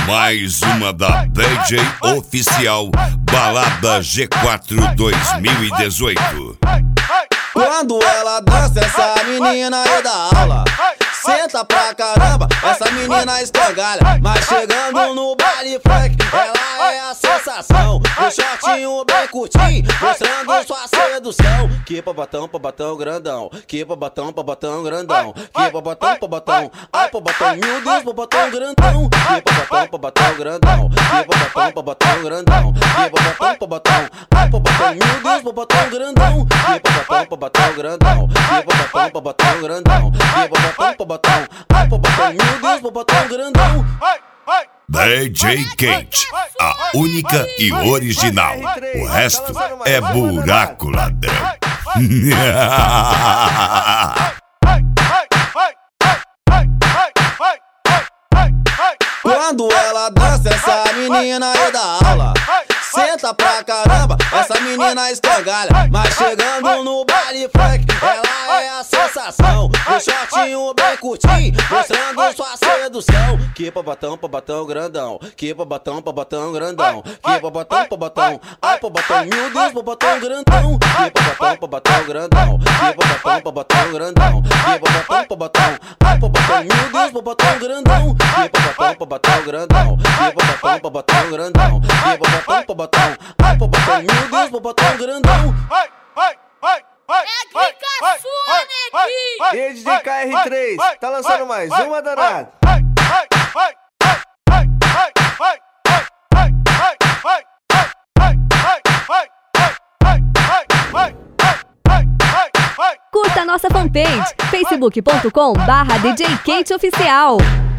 Mais uma da DJ Oficial Balada G4 2018. Quando ela dança, essa menina é da aula. Senta pra caramba, essa menina escangalha. Mas chegando no baile funk, ela é a sensação. O shortinho bem curtinho, mostrando sua sedução. Que babatão grandão, que babatão grandão, que babatão, ai babatão, meu Deus, babatão grandão. Que babatão grandão, que babatão grandão, que babatão, ai babatão, meu Deus, babatão grandão. Que babatão grandão, que babatão grandão, que babatão, ai babatão, meu Deus, babatão grandão. DJ Kate, a única e original. O resto é buraco ladrão. Quando ela dança, essa menina é da aula. Senta pra caramba, essa menina escangalha. Mas chegando no baile funk, ela é a sensação. O shortinho bem curtinho, mostrando sua sedução. Que babatão grandão, que babatão grandão, que babatão, ai babatão, meu Deus, babatão grandão. Que babatão grandão, que babatão grandão, que babatão, ai babatão, meu Deus, babatão grandão. Que babatão grandão, que babatão grandão, que babatão, ai babatão, meu Deus, babatão grandão. É clica sua, neguinho! E aí, DJ KR3, tá lançando mais uma, danado? Curta nossa fanpage, facebook.com/DJ Kate Oficial.